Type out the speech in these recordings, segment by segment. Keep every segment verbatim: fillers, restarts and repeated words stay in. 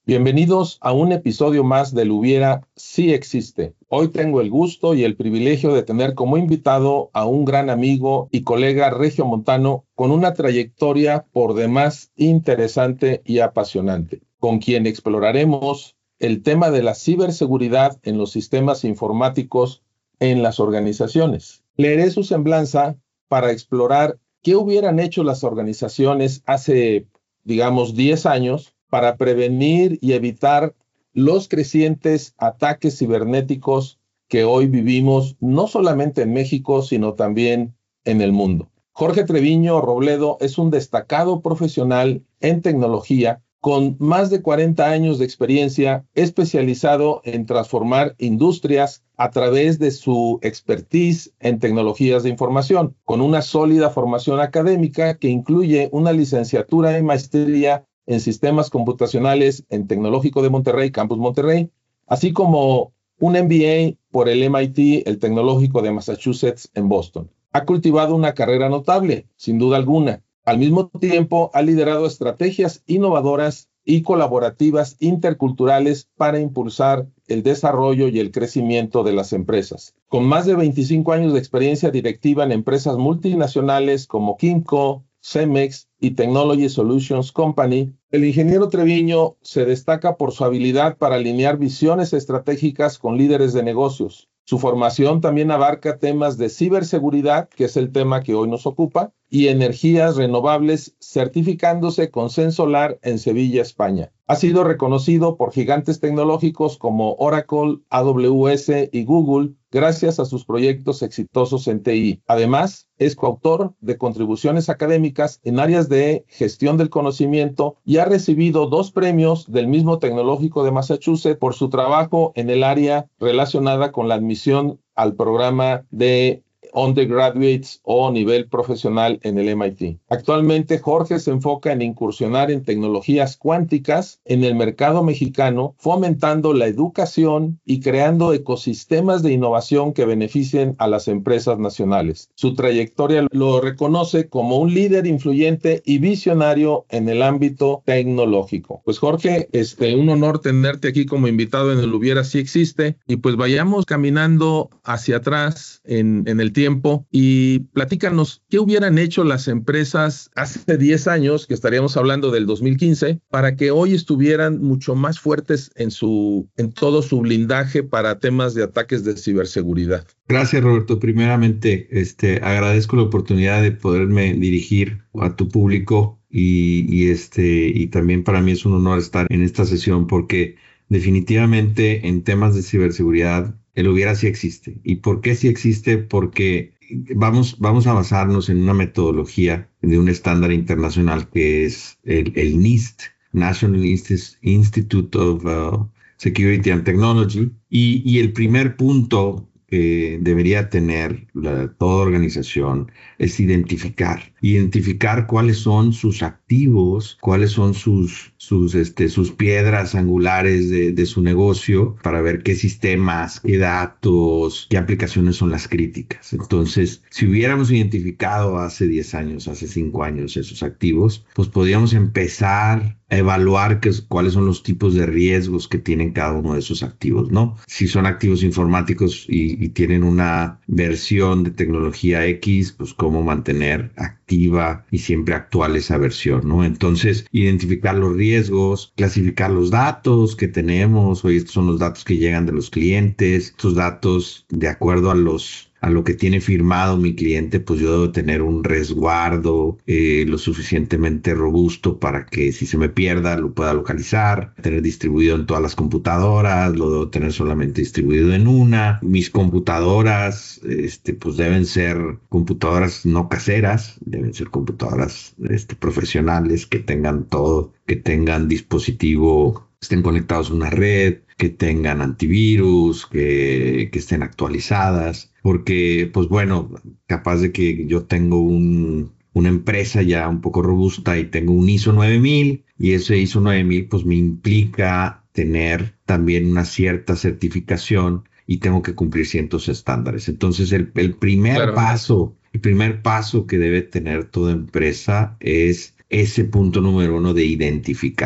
Bienvenidos a un episodio más del Hubiera Sí Existe. Hoy tengo el gusto y el privilegio de tener como invitado a un gran amigo y colega regiomontano con una trayectoria por demás interesante y apasionante, con quien exploraremos el tema de la ciberseguridad en los sistemas informáticos en las organizaciones. Leeré su semblanza para explorar qué hubieran hecho las organizaciones hace, digamos, diez años para prevenir y evitar los crecientes ataques cibernéticos que hoy vivimos, no solamente en México, sino también en el mundo. Jorge Treviño Robledo es un destacado profesional en tecnología con más de cuarenta años de experiencia, especializado en transformar industrias a través de su expertise en tecnologías de información, con una sólida formación académica que incluye una licenciatura y maestría en sistemas computacionales en Tecnológico de Monterrey, Campus Monterrey, así como un M B A por el M I T, el Tecnológico de Massachusetts en Boston. Ha cultivado una carrera notable, sin duda alguna. Al mismo tiempo, ha liderado estrategias innovadoras y colaborativas interculturales para impulsar el desarrollo y el crecimiento de las empresas. Con más de veinticinco años de experiencia directiva en empresas multinacionales como Kimco, Cemex y Technology Solutions Company, el ingeniero Treviño se destaca por su habilidad para alinear visiones estratégicas con líderes de negocios. Su formación también abarca temas de ciberseguridad, que es el tema que hoy nos ocupa, y energías renovables, certificándose con Sensolar en Sevilla, España. Ha sido reconocido por gigantes tecnológicos como Oracle, A W S y Google, gracias a sus proyectos exitosos en T I. Además, es coautor de contribuciones académicas en áreas de gestión del conocimiento y ha recibido dos premios del mismo Tecnológico de Massachusetts por su trabajo en el área relacionada con la admisión al programa de undergraduates o nivel profesional en el M I T. Actualmente, Jorge se enfoca en incursionar en tecnologías cuánticas en el mercado mexicano, fomentando la educación y creando ecosistemas de innovación que beneficien a las empresas nacionales. Su trayectoria lo reconoce como un líder influyente y visionario en el ámbito tecnológico. Pues Jorge, este, un honor tenerte aquí como invitado en el Hubiera Sí Existe, y pues vayamos caminando hacia atrás en, en el tiempo y platícanos qué hubieran hecho las empresas hace diez años, que estaríamos hablando del dos mil quince, para que hoy estuvieran mucho más fuertes en su en todo su blindaje para temas de ataques de ciberseguridad. Gracias, Roberto. Primeramente, este, agradezco la oportunidad de poderme dirigir a tu público y, y, este, y también para mí es un honor estar en esta sesión porque definitivamente en temas de ciberseguridad el Hubiera Sí Existe. ¿Y por qué sí existe? Porque vamos, vamos a basarnos en una metodología de un estándar internacional que es el, el NIST, National Institute of uh, Security and Technology. Y, y el primer punto que debería tener la, toda organización es identificar, identificar cuáles son sus activos, cuáles son sus, sus, este, sus piedras angulares de, de su negocio para ver qué sistemas, qué datos, qué aplicaciones son las críticas. Entonces, si hubiéramos identificado hace diez años, hace cinco años esos activos, pues podríamos empezar a evaluar qué, cuáles son los tipos de riesgos que tienen cada uno de esos activos, ¿no? Si son activos informáticos y, y tienen una versión de tecnología X, pues cómo mantener activa y siempre actual esa versión, ¿no? Entonces, identificar los riesgos, clasificar los datos que tenemos. Oye, estos son los datos que llegan de los clientes, estos datos de acuerdo a los a lo que tiene firmado mi cliente, pues yo debo tener un resguardo eh, lo suficientemente robusto para que si se me pierda lo pueda localizar, tener distribuido en todas las computadoras, lo debo tener solamente distribuido en una. Mis computadoras, este, pues deben ser computadoras no caseras, deben ser computadoras este, profesionales que tengan todo, que tengan dispositivo, estén conectados a una red, que tengan antivirus, que, que estén actualizadas, porque, pues bueno, capaz de que yo tengo un, una empresa ya un poco robusta y tengo un ISO nueve mil, y ese ISO nueve mil pues me implica tener también una cierta certificación y tengo que cumplir ciertos estándares. Entonces, el, el primer claro. paso, el primer paso que debe tener toda empresa es ese punto número uno de identificar.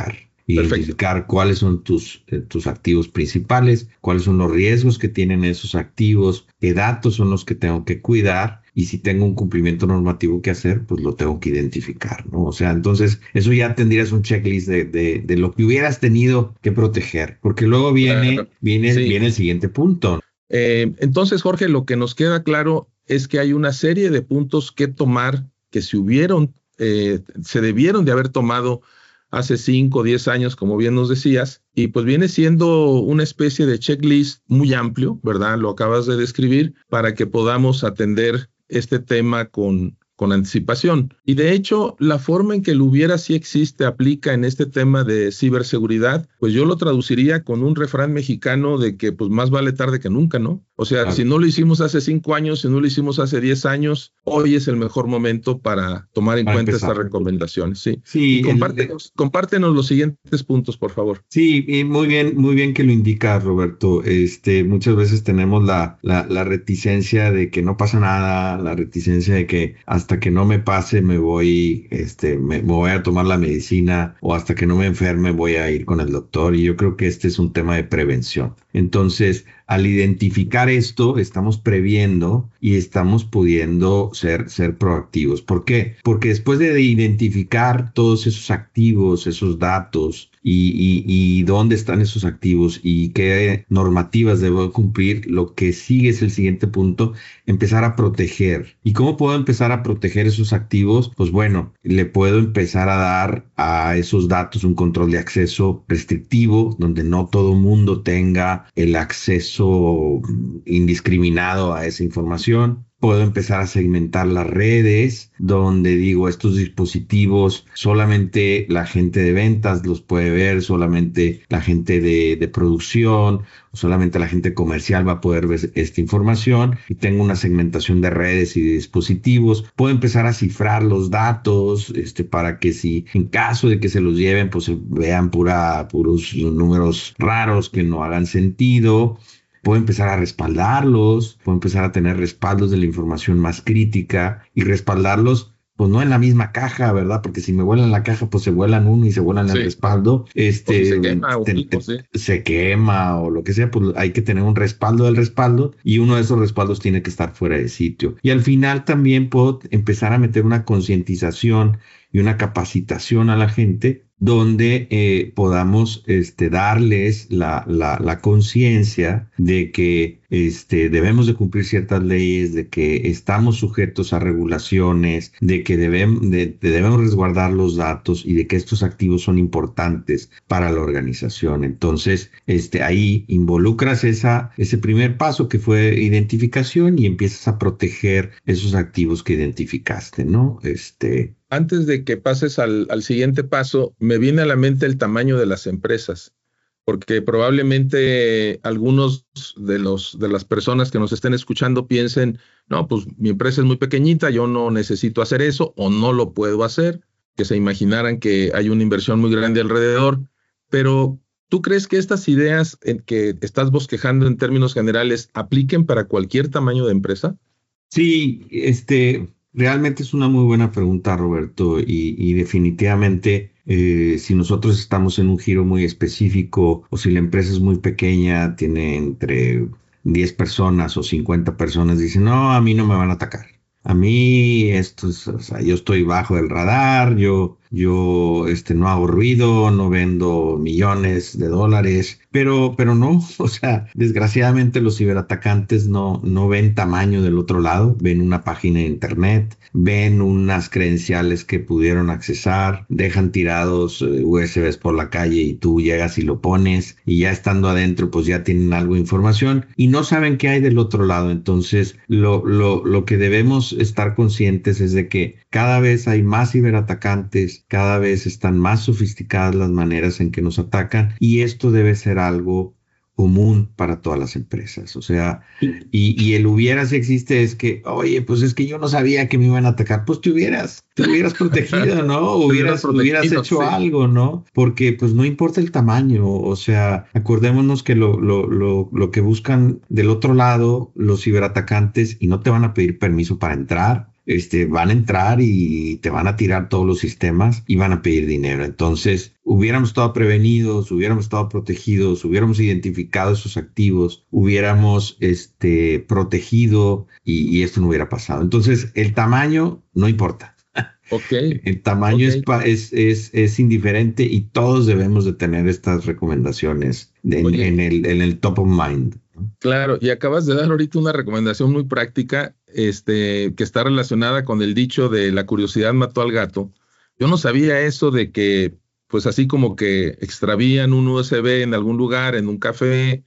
identificar Perfecto. cuáles son tus, eh, tus activos principales, cuáles son los riesgos que tienen esos activos, qué datos son los que tengo que cuidar. Y si tengo un cumplimiento normativo que hacer, pues lo tengo que identificar, ¿no? O sea, entonces eso ya tendrías un checklist de, de, de lo que hubieras tenido que proteger, porque luego viene, claro. viene, sí. viene el siguiente punto. Eh, entonces, Jorge, lo que nos queda claro es que hay una serie de puntos que tomar que se hubieron, eh, se debieron de haber tomado hace cinco o diez años, como bien nos decías, y pues viene siendo una especie de checklist muy amplio, ¿verdad? Lo acabas de describir, para que podamos atender este tema con, con anticipación. Y de hecho, la forma en que el hubiera sí existe aplica en este tema de ciberseguridad, pues yo lo traduciría con un refrán mexicano de que pues más vale tarde que nunca, ¿no? O sea, claro. si no lo hicimos hace cinco años, si no lo hicimos hace diez años, hoy es el mejor momento para tomar en para cuenta empezar. estas recomendaciones. Sí, sí y compártenos, el... compártenos los siguientes puntos, por favor. Sí, y muy bien, muy bien que lo indicas, Roberto. Este, muchas veces tenemos la, la, la reticencia de que no pasa nada, la reticencia de que hasta que no me pase me voy, este, me, me voy a tomar la medicina, o hasta que no me enferme voy a ir con el doctor. Y yo creo que este es un tema de prevención. Entonces, al identificar esto, estamos previendo y estamos pudiendo ser, ser proactivos. ¿Por qué? Porque después de identificar todos esos activos, esos datos, y, y, y dónde están esos activos y qué normativas debo cumplir, lo que sigue es el siguiente punto, empezar a proteger. ¿Y cómo puedo empezar a proteger esos activos? Pues bueno, le puedo empezar a dar a esos datos un control de acceso restrictivo, donde no todo mundo tenga el acceso indiscriminado a esa información. Puedo empezar a segmentar las redes, donde digo, estos dispositivos solamente la gente de ventas los puede ver, solamente la gente de, de producción, o solamente la gente comercial va a poder ver esta información. Y tengo una segmentación de redes y de dispositivos. Puedo empezar a cifrar los datos, este, para que si en caso de que se los lleven, pues vean pura, puros números raros que no hagan sentido. Puedo empezar a respaldarlos, puedo empezar a tener respaldos de la información más crítica y respaldarlos, pues no en la misma caja, ¿verdad? Porque si me vuelan la caja, pues se vuelan uno y se vuelan sí. el respaldo. Este, se quema, te, te, sí. se quema o lo que sea, pues hay que tener un respaldo del respaldo y uno de esos respaldos tiene que estar fuera de sitio. Y al final también puedo empezar a meter una concientización y una capacitación a la gente donde eh, podamos este, darles la, la, la conciencia de que este, debemos de cumplir ciertas leyes, de que estamos sujetos a regulaciones, de que debemos, de, de debemos resguardar los datos y de que estos activos son importantes para la organización. Entonces, este, ahí involucras esa, ese primer paso que fue identificación y empiezas a proteger esos activos que identificaste, ¿no? Este, Antes de que pases al, al siguiente paso, me viene a la mente el tamaño de las empresas, porque probablemente algunos de, los, de las personas que nos estén escuchando piensen, no, pues mi empresa es muy pequeñita, yo no necesito hacer eso o no lo puedo hacer, que se imaginaran que hay una inversión muy grande alrededor, pero ¿tú crees que estas ideas en que estás bosquejando en términos generales apliquen para cualquier tamaño de empresa? Sí, este... realmente es una muy buena pregunta, Roberto, y, y definitivamente eh, si nosotros estamos en un giro muy específico o si la empresa es muy pequeña, tiene entre diez personas o cincuenta personas, dicen, no, a mí no me van a atacar. A mí esto es, o sea, yo estoy bajo el radar, yo, yo este, no hago ruido, no vendo millones de dólares, pero, pero no, o sea, desgraciadamente los ciberatacantes no, no ven tamaño del otro lado, ven una página de internet, ven unas credenciales que pudieron accesar, dejan tirados U S Bs por la calle y tú llegas y lo pones y ya estando adentro pues ya tienen algo de información y no saben qué hay del otro lado. Entonces lo, lo, lo que debemos estar conscientes es de que cada vez hay más ciberatacantes, cada vez están más sofisticadas las maneras en que nos atacan y esto debe ser algo común para todas las empresas. O sea, y, y el hubiera si existe es que, oye, pues es que yo no sabía que me iban a atacar, pues te hubieras, te hubieras protegido, ¿no? Hubieras, hubieras hecho sí. algo, ¿no? Porque pues no importa el tamaño, o sea, acordémonos que lo, lo, lo, lo que buscan del otro lado los ciberatacantes y no te van a pedir permiso para entrar, este, van a entrar y te van a tirar todos los sistemas y van a pedir dinero. Entonces, hubiéramos estado prevenidos, hubiéramos estado protegidos, hubiéramos identificado esos activos, hubiéramos este, protegido y, y esto no hubiera pasado. Entonces, el tamaño no importa. Okay. El tamaño okay. Es, es, es, es indiferente y todos debemos de tener estas recomendaciones en, Oye, en, el, en el top of mind. claro, y acabas de dar ahorita una recomendación muy práctica, este, que está relacionada con el dicho de la curiosidad mató al gato. Yo no sabía eso de que, pues así como que extravían un U S B en algún lugar, en un café,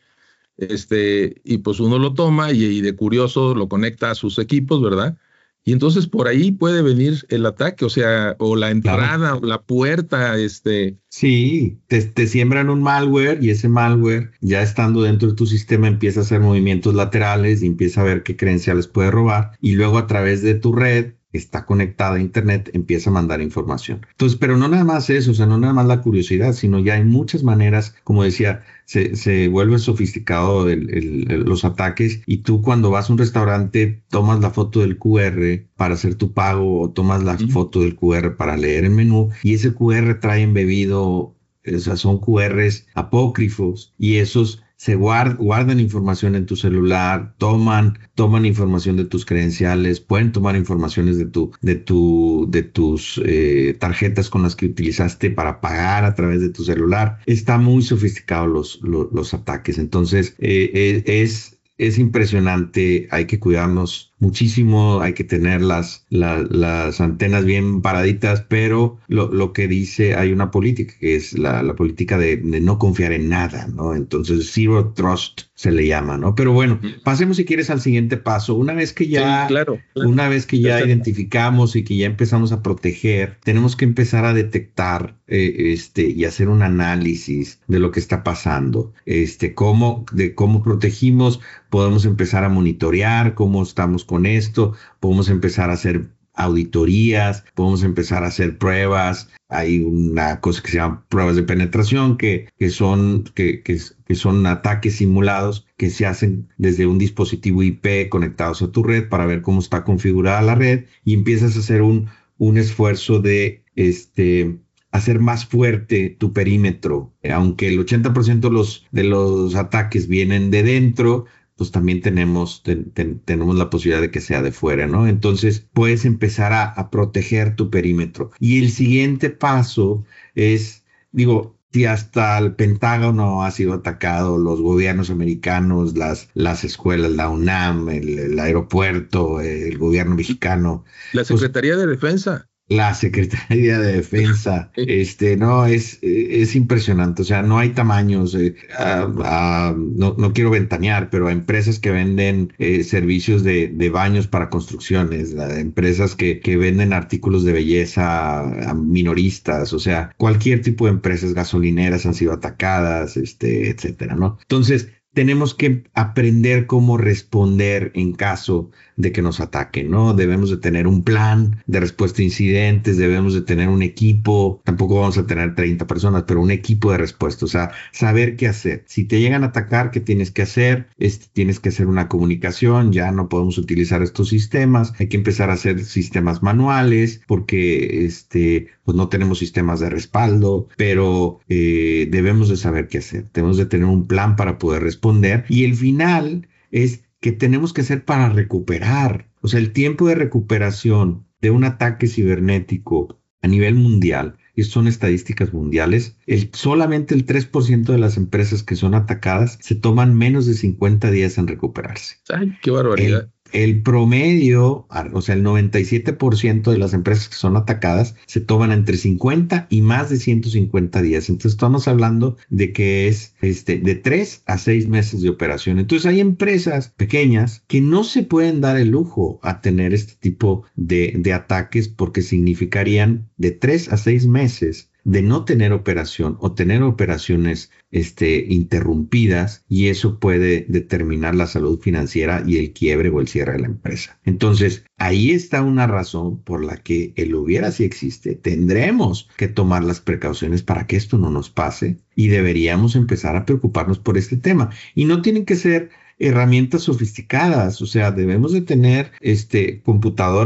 este, y pues uno lo toma y, y de curioso lo conecta a sus equipos, ¿verdad? Y entonces por ahí puede venir el ataque, o sea, o la entrada, Claro. o la puerta, este. Sí, te, te siembran un malware y ese malware, ya estando dentro de tu sistema, empieza a hacer movimientos laterales y empieza a ver qué credenciales puede robar. Y luego a través de tu red, que está conectada a internet, empieza a mandar información. Entonces, pero no nada más eso, o sea, no nada más la curiosidad, sino ya hay muchas maneras, como decía, se, se vuelve sofisticado el, el, el, los ataques y tú cuando vas a un restaurante tomas la foto del Q R para hacer tu pago o tomas la ¿Mm? foto del Q R para leer el menú y ese Q R trae embebido, o sea, son Q Rs apócrifos y esos se guard, guardan información en tu celular, toman, toman información de tus credenciales, pueden tomar informaciones de tu, de tu, de tus eh, tarjetas con las que utilizaste para pagar a través de tu celular. Está muy sofisticado los, los, los ataques. Entonces, eh, es, es impresionante. Hay que cuidarnos muchísimo, hay que tener las, la, las antenas bien paraditas, pero lo, lo que dice, hay una política que es la, la política de, de no confiar en nada, ¿no? Entonces, zero trust se le llama, ¿no? Pero bueno, pasemos si quieres al siguiente paso. Una vez que ya, Sí, claro, claro. una vez que ya identificamos y que ya empezamos a proteger, tenemos que empezar a detectar eh, este, y hacer un análisis de lo que está pasando, este, cómo, de cómo protegimos, podemos empezar a monitorear cómo estamos con esto, podemos empezar a hacer auditorías, podemos empezar a hacer pruebas. Hay una cosa que se llama pruebas de penetración, que, que, son, que, que, que son ataques simulados que se hacen desde un dispositivo I P conectados a tu red para ver cómo está configurada la red y empiezas a hacer un, un esfuerzo de este, hacer más fuerte tu perímetro. Aunque el ochenta por ciento de los, de los ataques vienen de dentro, pues también tenemos, ten, ten, tenemos la posibilidad de que sea de fuera, ¿no? Entonces puedes empezar a, a proteger tu perímetro. Y el siguiente paso es, digo, si hasta el Pentágono ha sido atacado, los gobiernos americanos, las, las escuelas, la UNAM, el, el aeropuerto, el gobierno mexicano. La Secretaría pues, de Defensa. La Secretaría de Defensa, este, no, es, es impresionante, o sea, no hay tamaños, eh, uh, uh, no, no quiero ventanear, pero hay empresas que venden eh, servicios de, de baños para construcciones, la, empresas que, que venden artículos de belleza a, a minoristas, o sea, cualquier tipo de empresas gasolineras han sido atacadas, este, etcétera, ¿no? Entonces, tenemos que aprender cómo responder en caso de que nos ataquen, ¿no? Debemos de tener un plan de respuesta a incidentes, debemos de tener un equipo, tampoco vamos a tener treinta personas, pero un equipo de respuesta, o sea, saber qué hacer. Si te llegan a atacar, ¿qué tienes que hacer? Este, tienes que hacer una comunicación, ya no podemos utilizar estos sistemas, hay que empezar a hacer sistemas manuales, porque este, pues no tenemos sistemas de respaldo, pero eh, debemos de saber qué hacer, debemos de tener un plan para poder responder, y el final es que tenemos que hacer para recuperar. O sea, el tiempo de recuperación de un ataque cibernético a nivel mundial, y son estadísticas mundiales, el, solamente el tres por ciento de las empresas que son atacadas se toman menos de cincuenta días en recuperarse. ¡Ay, qué barbaridad! El, el promedio, o sea, el noventa y siete por ciento de las empresas que son atacadas se toman entre cincuenta y más de ciento cincuenta días. Entonces estamos hablando de que es este, de tres a seis meses de operación. Entonces hay empresas pequeñas que no se pueden dar el lujo a tener este tipo de, de ataques porque significarían de tres a seis meses de no tener operación o tener operaciones este, interrumpidas, y eso puede determinar la salud financiera y el quiebre o el cierre de la empresa. Entonces, ahí está una razón por la que el hubiera si existe. Tendremos que tomar las precauciones para que esto no nos pase y deberíamos empezar a preocuparnos por este tema. Y no tienen que ser herramientas sofisticadas, o sea, debemos de tener este, computadoras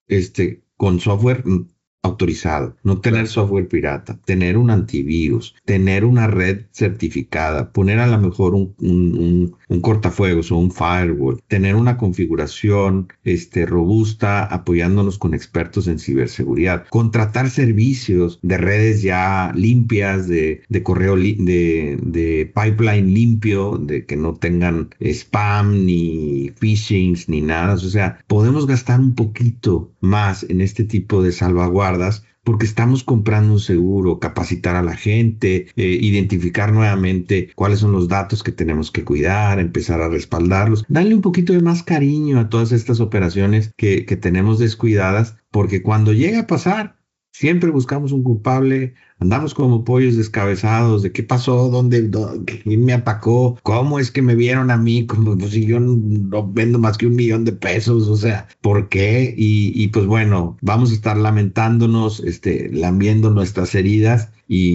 este, con software autorizado, no tener Claro. software pirata, tener un antivirus, tener una red certificada, poner a lo mejor un, un, un, un cortafuegos o un firewall, tener una configuración este, robusta apoyándonos con expertos en ciberseguridad, contratar servicios de redes ya limpias, de, de correo, li de, de pipeline limpio, de que no tengan spam ni phishings ni nada. O sea, podemos gastar un poquito más en este tipo de salvaguardas porque estamos comprando un seguro, capacitar a la gente, eh, identificar nuevamente cuáles son los datos que tenemos que cuidar, empezar a respaldarlos, darle un poquito de más cariño a todas estas operaciones que, que tenemos descuidadas, porque cuando llega a pasar, siempre buscamos un culpable, andamos como pollos descabezados, de qué pasó, dónde, dónde quién me atacó, cómo es que me vieron a mí, como pues, si yo no, no vendo más que un millón de pesos, o sea, ¿por qué? Y, y pues bueno, vamos a estar lamentándonos, este, lambiendo nuestras heridas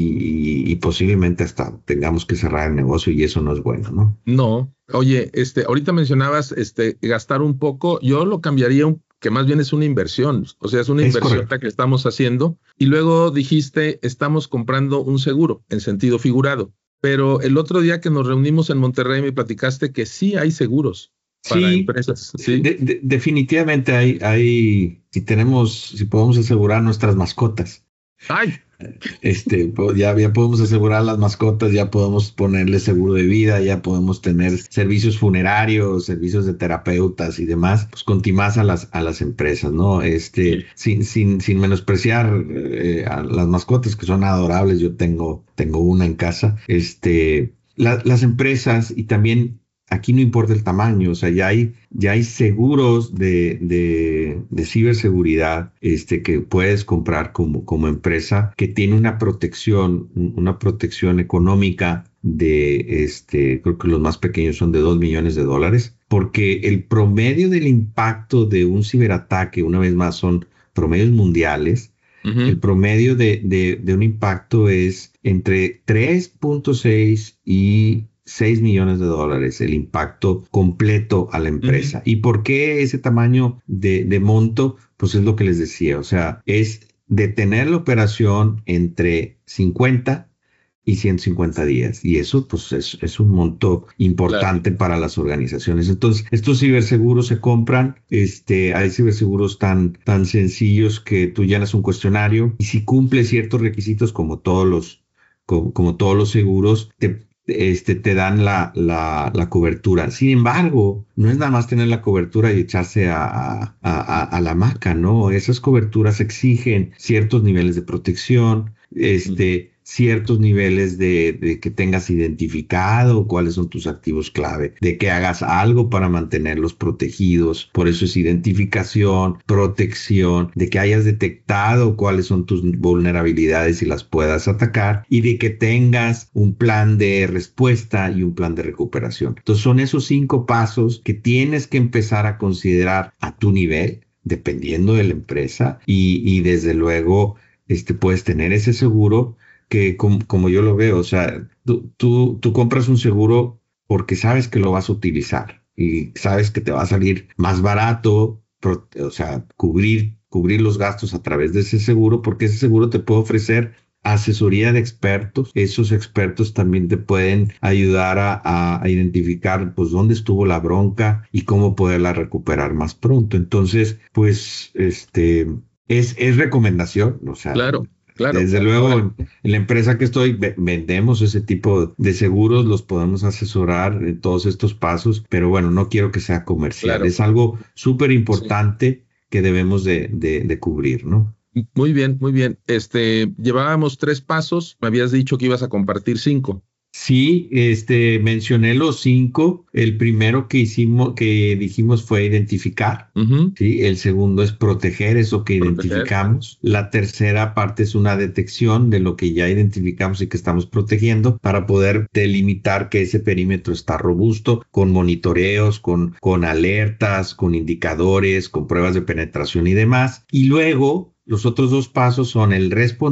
y, y, y posiblemente hasta tengamos que cerrar el negocio y eso no es bueno, ¿no? No. Oye, este, ahorita mencionabas este, gastar un poco, yo lo cambiaría un que más bien es una inversión, o sea, es una Es inversión correcto. que estamos haciendo. Y luego dijiste, estamos comprando un seguro, en sentido figurado. Pero el otro día que nos reunimos en Monterrey me platicaste que sí hay seguros para Sí, empresas, ¿sí? de, de, definitivamente hay, hay, si tenemos, si podemos asegurar nuestras mascotas. ¡Ay! Este, ya, ya podemos asegurar las mascotas, ya podemos ponerle seguro de vida, ya podemos tener servicios funerarios, servicios de terapeutas y demás, pues contimás a las, a las empresas, ¿no? Este, sin, sin, sin menospreciar eh, a las mascotas que son adorables, yo tengo, tengo una en casa, este, la, las empresas y también aquí no importa el tamaño, o sea, ya hay, ya hay seguros de, de, de ciberseguridad este, que puedes comprar como, como empresa que tiene una protección, una protección económica de, este, creo que los más pequeños son de dos millones de dólares, porque el promedio del impacto de un ciberataque, una vez más, son promedios mundiales. Uh-huh. El promedio de, de, de un impacto es entre tres punto seis y seis millones de dólares el impacto completo a la empresa. Uh-huh. ¿Y por qué ese tamaño de, de monto? Pues es lo que les decía, o sea, es detener la operación entre cincuenta y ciento cincuenta días. Y eso pues es, es un monto importante, claro, para las organizaciones. Entonces, estos ciberseguros se compran, este, hay ciberseguros tan, tan sencillos que tú llenas un cuestionario y si cumple ciertos requisitos como todos los, como, como todos los seguros, te Este, te dan la, la, la cobertura. Sin embargo, no es nada más tener la cobertura y echarse a, a, a, a la hamaca, ¿no? Esas coberturas exigen ciertos niveles de protección, este, mm. ciertos niveles de, de que tengas identificado cuáles son tus activos clave, de que hagas algo para mantenerlos protegidos. Por eso es identificación, protección, de que hayas detectado cuáles son tus vulnerabilidades y las puedas atacar y de que tengas un plan de respuesta y un plan de recuperación. Entonces son esos cinco pasos que tienes que empezar a considerar a tu nivel, dependiendo de la empresa y, y desde luego este, puedes tener ese seguro que como, como yo lo veo, o sea, tú, tú, tú compras un seguro porque sabes que lo vas a utilizar y sabes que te va a salir más barato, pro, o sea, cubrir, cubrir los gastos a través de ese seguro porque ese seguro te puede ofrecer asesoría de expertos. Esos expertos también te pueden ayudar a, a, a identificar pues dónde estuvo la bronca y cómo poderla recuperar más pronto. Entonces, pues, este, es, es recomendación, o sea, claro. Claro. Desde luego, en, en la empresa que estoy, vendemos ese tipo de seguros, los podemos asesorar en todos estos pasos, pero bueno, no quiero que sea comercial. Claro. Es algo súper importante, sí, que debemos de, de, de cubrir, ¿no? Muy bien, muy bien. Este, llevábamos tres pasos, me habías dicho que ibas a compartir cinco. Sí, este, mencioné los cinco. El primero que hicimos, que dijimos fue identificar. Uh-huh. Sí, el segundo es proteger eso que proteger. identificamos. La tercera parte es una detección de lo que ya identificamos y que estamos protegiendo para poder delimitar que ese perímetro está robusto con monitoreos, con, con alertas, con indicadores, con pruebas de penetración y demás. Y luego los otros dos pasos son el responder,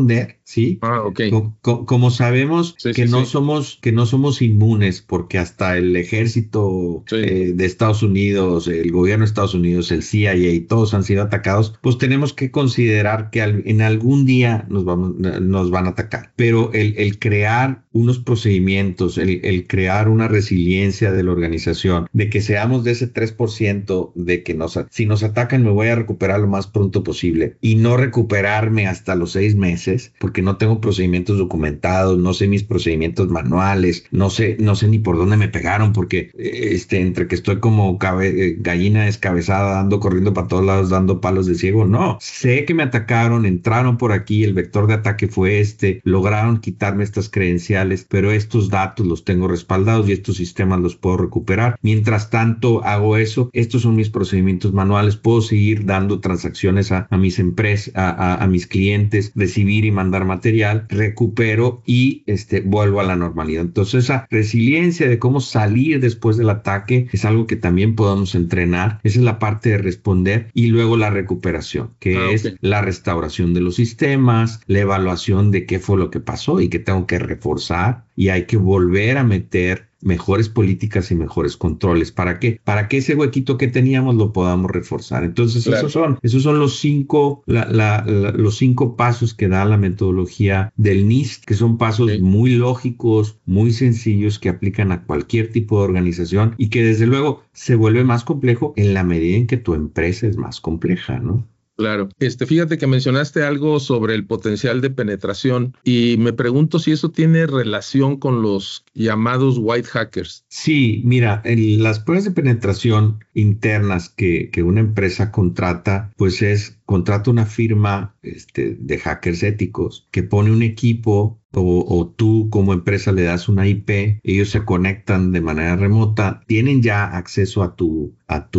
¿sí? Ah, ok. Co- co- Como, sabemos Sí, que sí, no sí. somos, que no somos inmunes, porque hasta el ejército Sí, eh, de Estados Unidos, el gobierno de Estados Unidos, el C I A, todos han sido atacados, pues tenemos que considerar que al- en algún día nos vamos, nos van a atacar. Pero el, el crear unos procedimientos, el, el crear una resiliencia de la organización, de que seamos de ese tres por ciento de que nos, si nos atacan me voy a recuperar lo más pronto posible y no recuperarme hasta los seis meses, porque no tengo procedimientos documentados, no sé mis procedimientos manuales, no sé, no sé ni por dónde me pegaron, porque este, entre que estoy como cabe, gallina descabezada, dando, corriendo para todos lados, dando palos de ciego, no, sé que me atacaron, entraron por aquí, el vector de ataque fue este, lograron quitarme estas credenciales, pero estos datos los tengo respaldados y estos sistemas los puedo recuperar. Mientras tanto hago eso, estos son mis procedimientos manuales, puedo seguir dando transacciones a, a mis empresas, a, a, a mis clientes, recibir y mandar material, recupero y este, vuelvo a la normalidad. Entonces esa resiliencia de cómo salir después del ataque es algo que también podemos entrenar. Esa es la parte de responder y luego la recuperación, que ah, es ok. la restauración de los sistemas, la evaluación de qué fue lo que pasó y qué tengo que reforzar y hay que volver a meter mejores políticas y mejores controles. ¿Para qué? Para que ese huequito que teníamos lo podamos reforzar. Entonces, Claro. esos son, esos son los cinco, la, la, la, los cinco pasos que da la metodología del N I S T, que son pasos Sí. muy lógicos, muy sencillos, que aplican a cualquier tipo de organización y que desde luego se vuelve más complejo en la medida en que tu empresa es más compleja, ¿no? Claro. Este, fíjate que mencionaste algo sobre el potencial de penetración y me pregunto si eso tiene relación con los llamados white hackers. Sí, mira, el- las pruebas de penetración internas que, que una empresa contrata, pues es, contrata una firma este, de hackers éticos que pone un equipo o, o tú como empresa le das una I P, ellos se conectan de manera remota, tienen ya acceso a tu, a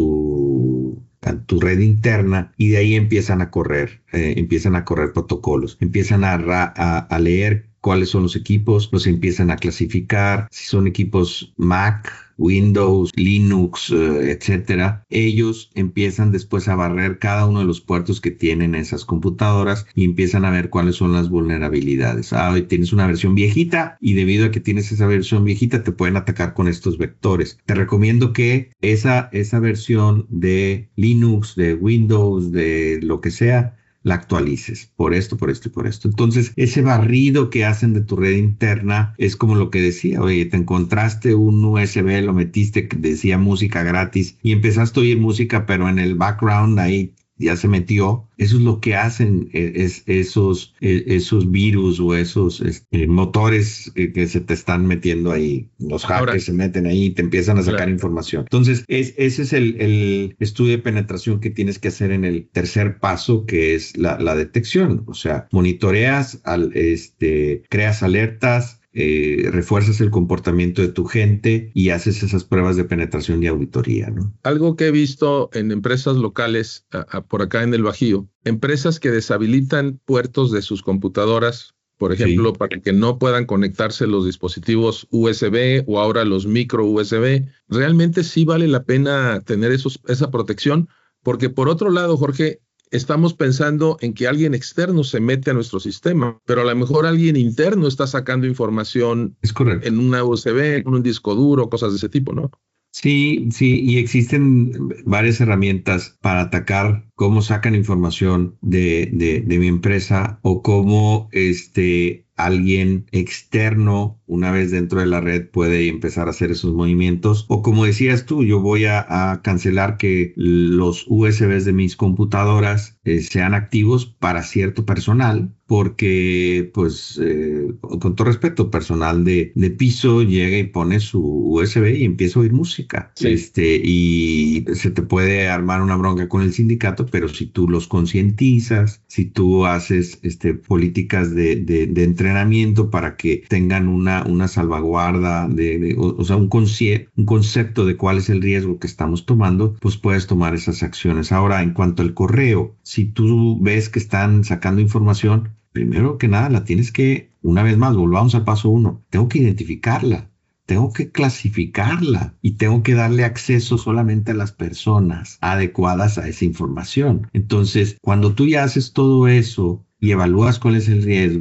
tu a tu red interna y de ahí empiezan a correr, eh, empiezan a correr protocolos, empiezan a, ra- a, a leer cuáles son los equipos, los empiezan a clasificar, si son equipos Mac, Windows, Linux, eh, etcétera. Ellos empiezan después a barrer cada uno de los puertos que tienen esas computadoras y empiezan a ver cuáles son las vulnerabilidades. Ah, hoy tienes una versión viejita y debido a que tienes esa versión viejita te pueden atacar con estos vectores. Te recomiendo que esa, esa versión de Linux, de Windows, de lo que sea, la actualices por esto, por esto y por esto. Entonces, ese barrido que hacen de tu red interna es como lo que decía, oye, te encontraste un U S B, lo metiste que decía música gratis y empezaste a oír música, pero en el background ahí ya se metió. Eso es lo que hacen es, esos, esos virus o esos este, motores que, que se te están metiendo ahí. Los hackers Ahora, se meten ahí y te empiezan a sacar claro. información. Entonces, es, ese es el, el estudio de penetración que tienes que hacer en el tercer paso, que es la, la detección. O sea, monitoreas, al, este, creas alertas, Eh, refuerzas el comportamiento de tu gente y haces esas pruebas de penetración y auditoría, ¿no? Algo que he visto en empresas locales a, a, por acá en el Bajío, empresas que deshabilitan puertos de sus computadoras, por ejemplo, sí. para que no puedan conectarse los dispositivos U S B o ahora los micro U S B. Realmente sí vale la pena tener esos, esa protección, porque por otro lado, Jorge, estamos pensando en que alguien externo se mete a nuestro sistema, pero a lo mejor alguien interno está sacando información es correcto. en una U S B, en un disco duro, cosas de ese tipo, ¿no? Sí, sí, y existen varias herramientas para atacar cómo sacan información de, de, de mi empresa o cómo este, alguien externo, una vez dentro de la red, puede empezar a hacer esos movimientos. O como decías tú, yo voy a, a cancelar que los U S Bs de mis computadoras eh, sean activos para cierto personal, porque, pues, eh, con todo respeto, personal de, de piso llega y pone su U S B y empieza a oír música. Sí. Este, y se te puede armar una bronca con el sindicato, pero si tú los concientizas, si tú haces este, políticas de, de, de entrenamiento para que tengan una, una salvaguarda, de, de, o, o sea, un, concie- un concepto de cuál es el riesgo que estamos tomando, pues puedes tomar esas acciones. Ahora, en cuanto al correo, si tú ves que están sacando información, primero que nada la tienes que, una vez más, volvamos al paso uno, tengo que identificarla. Tengo que clasificarla y tengo que darle acceso solamente a las personas adecuadas a esa información. Entonces, cuando tú ya haces todo eso y evalúas cuál es el riesgo,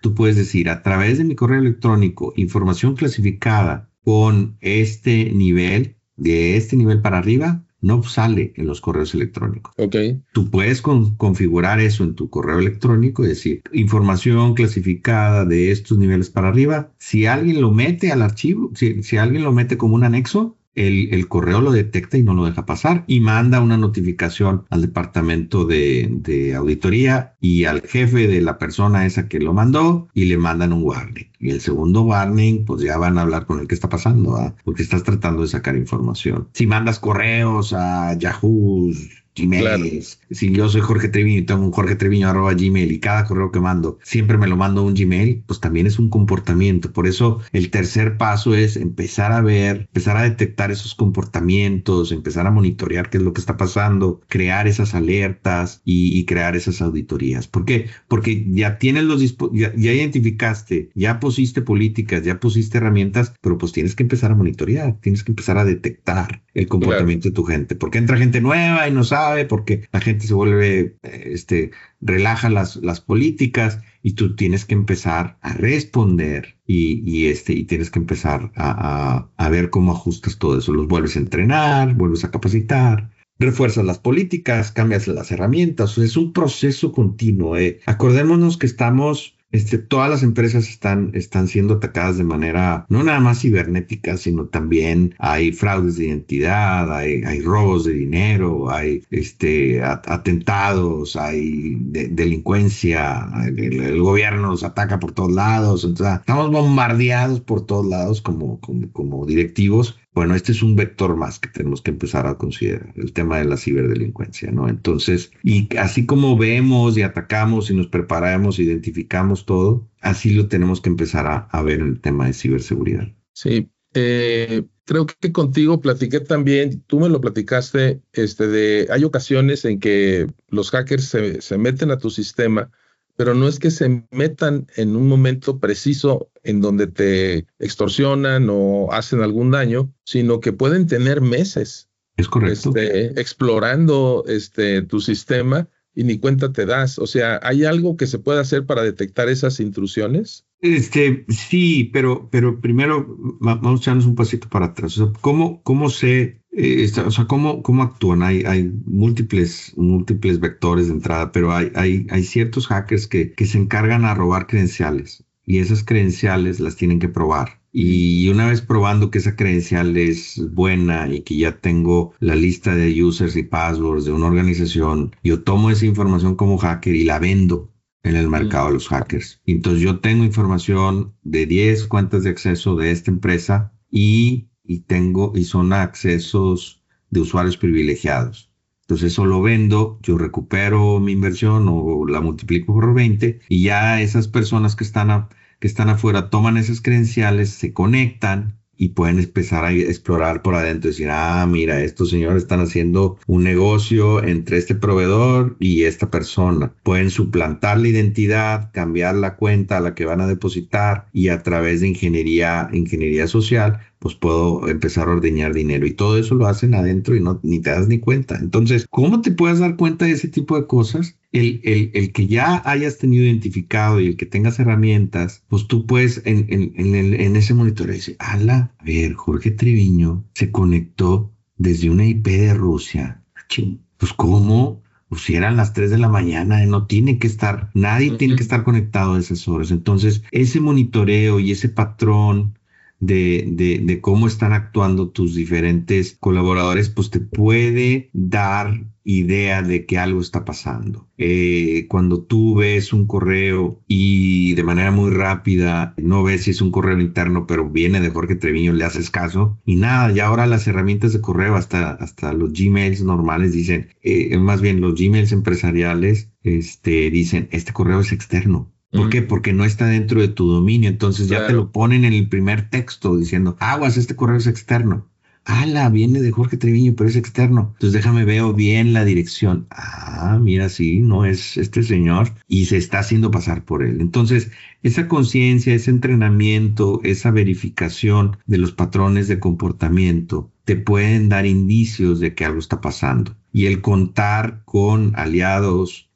tú puedes decir a través de mi correo electrónico, información clasificada con este nivel, de este nivel para arriba, no sale en los correos electrónicos. Okay. Tú puedes con, configurar eso en tu correo electrónico, es decir, información clasificada de estos niveles para arriba. Si alguien lo mete al archivo, si, si alguien lo mete como un anexo, el, el correo lo detecta y no lo deja pasar y manda una notificación al departamento de, de auditoría y al jefe de la persona esa que lo mandó y le mandan un warning. Y el segundo warning, pues ya van a hablar con el que está pasando, ¿eh? Porque estás tratando de sacar información. Si mandas correos a Yahoo, Gmail, claro. Si yo soy Jorge Treviño y tengo un Jorge Treviño arroba Gmail y cada correo que mando siempre me lo mando a un Gmail, pues también es un comportamiento. Por eso el tercer paso es empezar a ver, empezar a detectar esos comportamientos, empezar a monitorear qué es lo que está pasando, crear esas alertas y, y crear esas auditorías. ¿Por qué? Porque ya tienes los ya, ya identificaste, ya pusiste políticas, ya pusiste herramientas, pero pues tienes que empezar a monitorear, tienes que empezar a detectar el comportamiento claro. de tu gente. Porque entra gente nueva y no sabe, porque la gente se vuelve, este, relaja las, las políticas y tú tienes que empezar a responder y, y, este, y tienes que empezar a, a, a ver cómo ajustas todo eso. Los vuelves a entrenar, vuelves a capacitar, refuerzas las políticas, cambias las herramientas. O sea, es un proceso continuo. Eh. Acordémonos que estamos... Este, todas las empresas están, están siendo atacadas de manera no nada más cibernética, sino también hay fraudes de identidad, hay, hay robos de dinero, hay este, atentados, hay de, delincuencia, el, el gobierno nos ataca por todos lados, entonces estamos bombardeados por todos lados como, como, como directivos. Bueno, este es un vector más que tenemos que empezar a considerar, el tema de la ciberdelincuencia, ¿no? Entonces, y así como vemos y atacamos y nos preparamos, identificamos todo, así lo tenemos que empezar a, a ver en el tema de ciberseguridad. Sí, eh, creo que contigo platiqué también, tú me lo platicaste, este, de hay ocasiones en que los hackers se, se meten a tu sistema, pero no es que se metan en un momento preciso en donde te extorsionan o hacen algún daño, sino que pueden tener meses. Es correcto. Este, explorando este, tu sistema y ni cuenta te das. O sea, ¿hay algo que se puede hacer para detectar esas intrusiones? Este, sí, pero, pero primero vamos a echarnos un pasito para atrás. O sea, ¿cómo, cómo se, eh, está, o sea, cómo, cómo actúan? Hay, hay múltiples, múltiples vectores de entrada, pero hay, hay, hay ciertos hackers que, que se encargan a robar credenciales y esas credenciales las tienen que probar. Y una vez probando que esa credencial es buena y que ya tengo la lista de users y passwords de una organización, yo tomo esa información como hacker y la vendo en el mercado de los hackers. Entonces yo tengo información de diez cuentas de acceso de esta empresa y, y tengo, y son accesos de usuarios privilegiados. Entonces eso lo vendo, yo recupero mi inversión o la multiplico por veinte y ya esas personas que están, a, que están afuera toman esas credenciales, se conectan y pueden empezar a explorar por adentro y decir, ah, mira, estos señores están haciendo un negocio entre este proveedor y esta persona. Pueden suplantar la identidad, cambiar la cuenta a la que van a depositar y a través de ingeniería, ingeniería social, pues puedo empezar a ordeñar dinero. Y todo eso lo hacen adentro y no, ni te das ni cuenta. Entonces, ¿cómo te puedes dar cuenta de ese tipo de cosas? El, el, el que ya hayas tenido identificado y el que tengas herramientas, pues tú puedes en, en, en, el, en ese monitoreo decir, ala, a ver, Jorge Treviño se conectó desde una I P de Rusia. Pues ¿cómo? Pues si eran las tres de la mañana, no tiene que estar, nadie uh-huh. tiene que estar conectado a esas horas. Entonces, ese monitoreo y ese patrón De, de, de cómo están actuando tus diferentes colaboradores, pues te puede dar idea de que algo está pasando. Eh, cuando tú ves un correo y de manera muy rápida, no ves si es un correo interno, pero viene de Jorge Treviño, le haces caso y nada, ya ahora las herramientas de correo, hasta, hasta los Gmails normales dicen, eh, más bien los Gmails empresariales, este, dicen, este correo es externo. ¿Por qué? Porque no está dentro de tu dominio. Entonces ya claro. te lo ponen en el primer texto diciendo, aguas, este correo es externo. ala, viene de Jorge Treviño, pero es externo. Entonces déjame veo bien la dirección. Ah, mira, sí, no es este señor y se está haciendo pasar por él. Entonces, esa conciencia, ese entrenamiento, esa verificación de los patrones de comportamiento te pueden dar indicios de que algo está pasando. Y el contar con aliados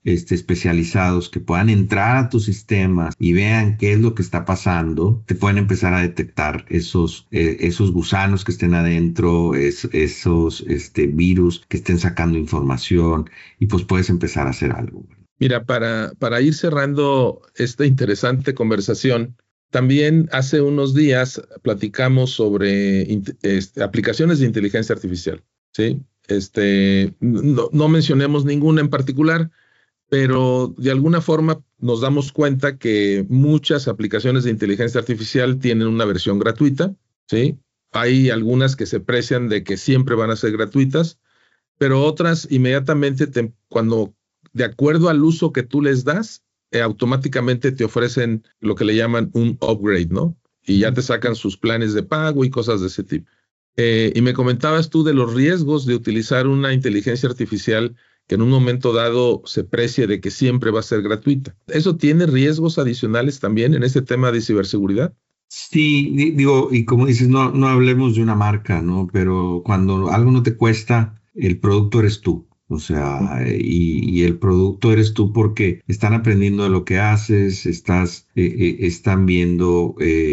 este, especializados que puedan entrar a tus sistemas y vean qué es lo que está pasando, te pueden empezar a detectar esos, eh, esos gusanos que estén adentro, es, esos este, virus que estén sacando información, y pues puedes empezar a hacer algo. Mira, para, para ir cerrando esta interesante conversación, también hace unos días platicamos sobre este, aplicaciones de inteligencia artificial, ¿sí? Este, no, no mencionemos ninguna en particular, pero de alguna forma nos damos cuenta que muchas aplicaciones de inteligencia artificial tienen una versión gratuita, ¿sí? Hay algunas que se precian de que siempre van a ser gratuitas, pero otras inmediatamente, te, cuando de acuerdo al uso que tú les das, eh, automáticamente te ofrecen lo que le llaman un upgrade, ¿no? Y ya te sacan sus planes de pago y cosas de ese tipo. Eh, y me comentabas tú de los riesgos de utilizar una inteligencia artificial que en un momento dado se precie de que siempre va a ser gratuita. ¿Eso tiene riesgos adicionales también en este tema de ciberseguridad? Sí, digo, y como dices, no, no hablemos de una marca, ¿no? Pero cuando algo no te cuesta, el producto eres tú. O sea, y, y el producto eres tú porque están aprendiendo de lo que haces, estás, eh, eh, están viendo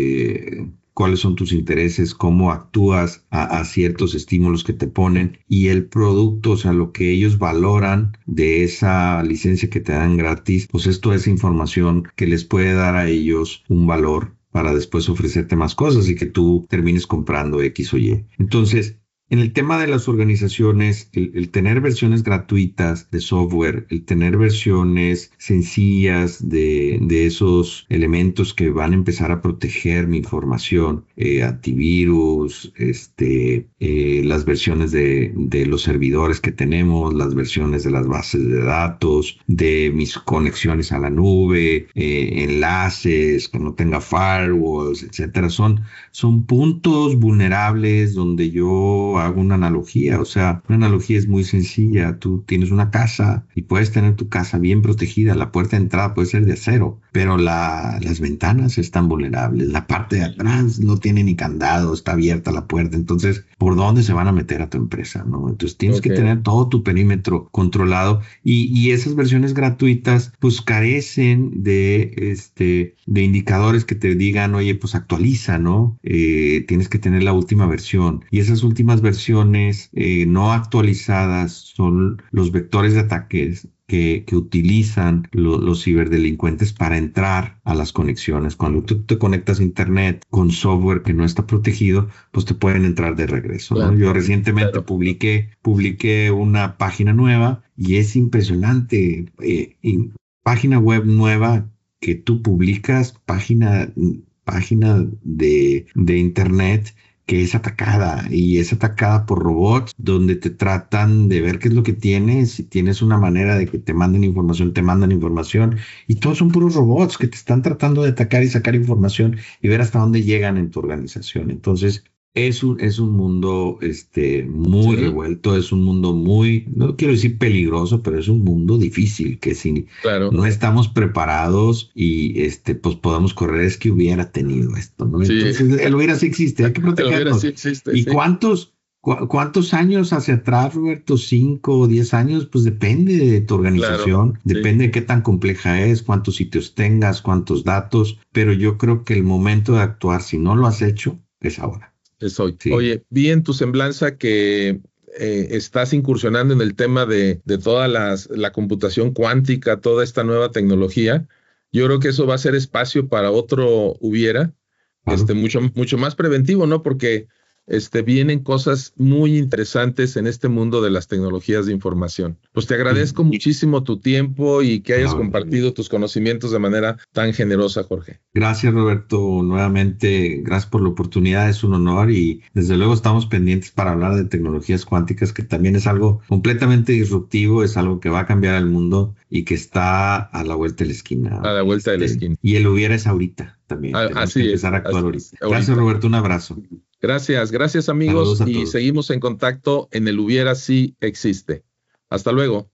eh, cuáles son tus intereses, cómo actúas a, a ciertos estímulos que te ponen, y el producto, o sea, lo que ellos valoran de esa licencia que te dan gratis, pues es toda esa información que les puede dar a ellos un valor para después ofrecerte más cosas y que tú termines comprando X o Y. Entonces, en el tema de las organizaciones, el, el tener versiones gratuitas de software, el tener versiones sencillas de, de esos elementos que van a empezar a proteger mi información, eh, antivirus, este, eh, las versiones de, de los servidores que tenemos, las versiones de las bases de datos, de mis conexiones a la nube, eh, enlaces, que no tenga firewalls, etcétera, son, son puntos vulnerables donde yo hago una analogía. O sea, una analogía es muy sencilla. Tú tienes una casa y puedes tener tu casa bien protegida. La puerta de entrada puede ser de acero, pero la, las ventanas están vulnerables. La parte de atrás no tiene ni candado, está abierta la puerta. Entonces, ¿por dónde se van a meter a tu empresa, no? Entonces, tienes okay. que tener todo tu perímetro controlado, y, y esas versiones gratuitas, pues carecen de, este, de indicadores que te digan, oye, pues actualiza, ¿no? Eh, tienes que tener la última versión. Y esas últimas versiones eh, no actualizadas son los vectores de ataques que, que utilizan lo, los ciberdelincuentes para entrar a las conexiones. Cuando tú te conectas a internet con software que no está protegido, pues te pueden entrar de regreso, claro. ¿no? Yo recientemente claro. publiqué, publiqué una página nueva y es impresionante. Eh, y página web nueva que tú publicas, página, página de, de internet que es atacada, y es atacada por robots donde te tratan de ver qué es lo que tienes. Si tienes una manera de que te manden información, te mandan información, y todos son puros robots que te están tratando de atacar y sacar información y ver hasta dónde llegan en tu organización. Entonces es un, es un mundo este, muy sí. revuelto, es un mundo muy, no quiero decir peligroso, pero es un mundo difícil, que si claro. no estamos preparados y este, pues podamos correr, es que hubiera tenido esto, ¿no? Sí. Entonces el hubiera sí existe, hay que protegernos. Sí existe, ¿Y sí. cuántos, cu cuántos años hacia atrás, Roberto? ¿Cinco o diez años? Pues depende de tu organización, claro. depende sí. de qué tan compleja es, cuántos sitios tengas, cuántos datos, pero yo creo que el momento de actuar, si no lo has hecho, es ahora. Es hoy. Sí. Oye, vi en tu semblanza que eh, estás incursionando en el tema de, de toda las, la computación cuántica, toda esta nueva tecnología. Yo creo que eso va a ser espacio para otro hubiera, claro. este, mucho, mucho más preventivo, ¿no? Porque este, vienen cosas muy interesantes en este mundo de las tecnologías de información. Pues te agradezco sí. muchísimo tu tiempo y que hayas no, compartido tus conocimientos de manera tan generosa, Jorge. Gracias, Roberto. Nuevamente, gracias por la oportunidad. Es un honor, y desde luego estamos pendientes para hablar de tecnologías cuánticas, que también es algo completamente disruptivo, es algo que va a cambiar el mundo y que está a la vuelta de la esquina. A la vuelta de la este, esquina. Y el hubiera es ahorita también. Ah, así que es. empezar a actuar así ahorita. es, Gracias, ahorita. Roberto. Un abrazo. Gracias, gracias amigos, y seguimos en contacto en el Hubiera Sí Existe. Hasta luego.